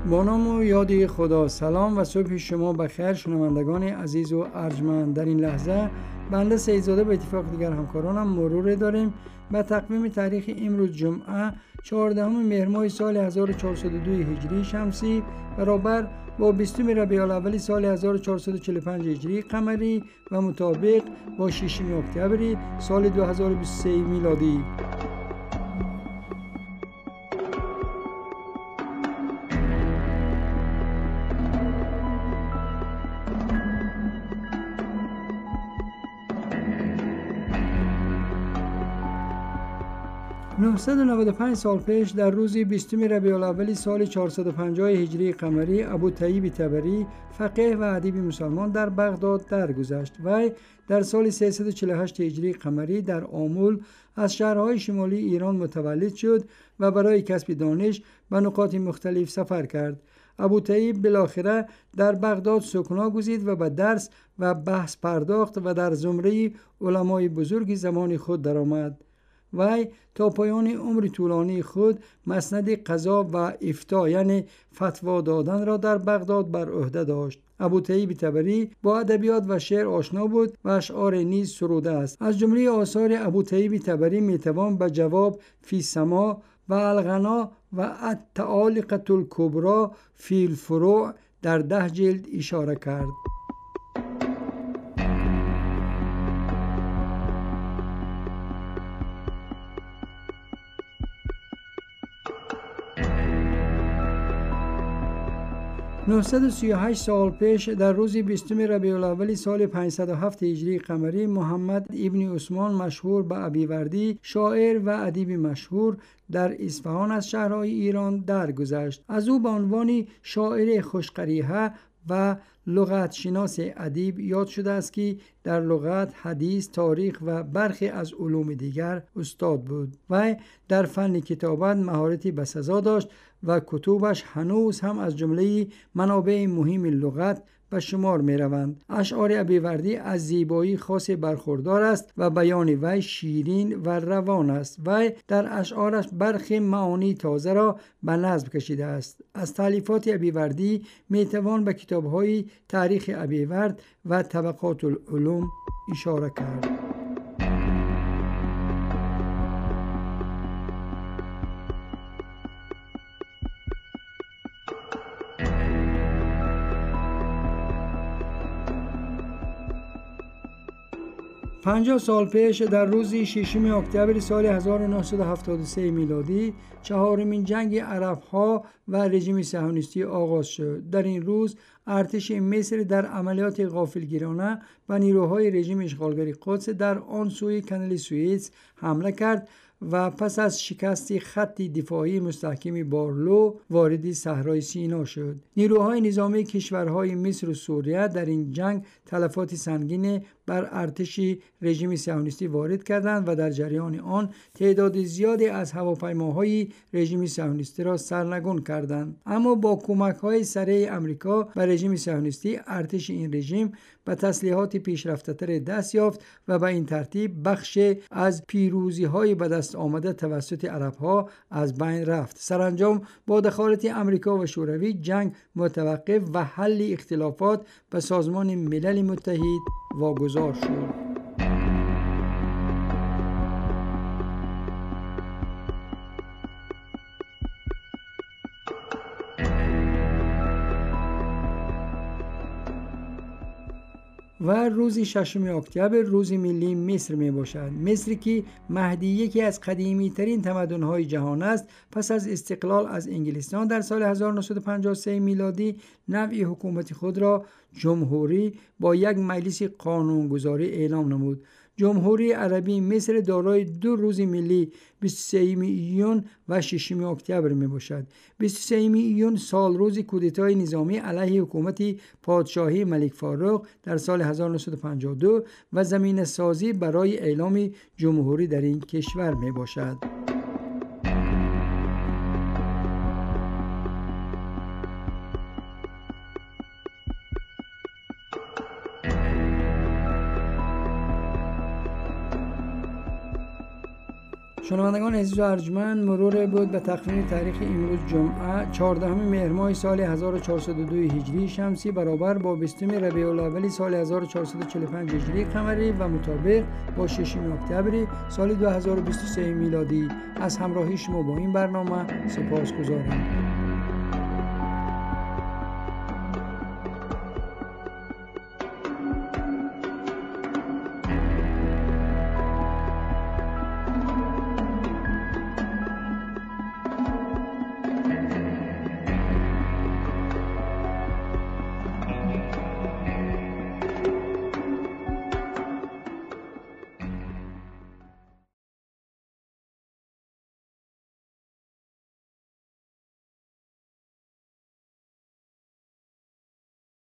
با نام و یاد خدا. سلام و صبح شما بخیر شنوندگان عزیز و ارجمند. در این لحظه بنده سیدزاده به اتفاق دیگر همکارانم مرور داریم به تقویم تاریخ امروز جمعه 14 مهر ماه سال 1402 هجری شمسی برابر با 20 ربیع الاول سال 1445 هجری قمری و مطابق با 6 اکتبر سال 2023 میلادی. (995 سال پیش در روز 20 ربیع الاول سال 450 هجری قمری ابوطیب طبری فقیه و ادیب مسلمان در بغداد درگذشت. وی در سال 348 هجری قمری در آمول از شهرهای شمالی ایران متولد شد و برای کسب دانش به نقاط مختلف سفر کرد. ابوطیب بالاخره در بغداد سکنا گزید و به درس و بحث پرداخت و در زمره علمای بزرگ زمان خود درآمد. وی تا پایان عمر طولانی خود مسند قضا و افتاء یعنی فتوا دادن را در بغداد بر عهده داشت. ابوطیب طبری با ادبیات و شعر آشنا بود و اشعار نیز سروده است. از جمله آثار ابوطیب طبری میتوان به جواب فی السما و الغنا و التعالقة الکبری فی الفروع در 10 جلد اشاره کرد. (938 سال پیش در روز 20 ربیع الاول سال 507 هجری قمری محمد ابن عثمان مشهور به ابیوردی شاعر و ادیب مشهور در اصفهان از شهرهای ایران درگذشت. از او به عنوان شاعر خوشقریحه و لغت شناس ادیب یاد شده است که در لغت، حدیث، تاریخ و برخی از علوم دیگر استاد بود. و در فن کتابت مهارتی بسزا داشت و کتبش هنوز هم از جمله منابع مهم لغت به شمار می روند. اشعار ابیوردی از زیبایی خاص برخوردار است و بیان وی شیرین و روان است. و در اشعارش برخی معانی تازه را به نظم کشیده است. از تالیفات ابیوردی می توان به کتاب‌های تاریخ ابیورد و طبقات العلوم اشاره کرد. پنجاه سال پیش در روز 6 اکتبر سال 1973 میلادی چهارمین جنگ عرب‌ها و رژیم صهیونیستی آغاز شد. در این روز ارتش مصر در عملیات غافلگیرانه به نیروهای رژیم اشغالگری قدس در آن سوی کانال سوئیس حمله کرد و پس از شکست خط دفاعی مستحکم بارلو وارد صحرای سینا شد. نیروهای نظامی کشورهای مصر و سوریه در این جنگ تلفات سنگین بر ارتش رژیم صهیونیستی وارد کردند و در جریان آن تعداد زیادی از هواپیماهای رژیم صهیونیستی را سرنگون کردند. اما با کمک‌های سریع آمریکا و رژیم صهیونیستی ارتش این رژیم به تسلیحات پیشرفته‌تر دست یافت و به این ترتیب بخش از پیروزی‌های به دست آمده توسط عرب‌ها از بین رفت. سرانجام با دخالت آمریکا و شوروی جنگ متوقف و حل اختلافات به سازمان ملل متحد واگذار شد. و روز 6 اکتبر روز ملی مصر می باشد. مصر که مهدی یکی از قدیمی ترین تمدن‌های جهان است، پس از استقلال از انگلستان در سال 1953 میلادی نوع حکومت خود را جمهوری با یک مجلس قانونگذاری اعلام نمود. جمهوری عربی مصر دارای 2 روز ملی 23 ایون و 6 اکتبر می باشد. 23 ایون سال روز کودتای نظامی علیه حکومت پادشاهی ملک فاروق در سال 1952 و زمینه سازی برای اعلام جمهوری در این کشور می باشد. شنوندگان عزیز و ارجمند، مرور بود به تقویم تاریخ امروز جمعه 14 مهر ماه سال 1402 هجری شمسی برابر با 20 ربیع الاول سال 1445 هجری قمری و مطابق با 6 اکتبر سال 2023 میلادی. از همراهی شما با این برنامه سپاسگزارم.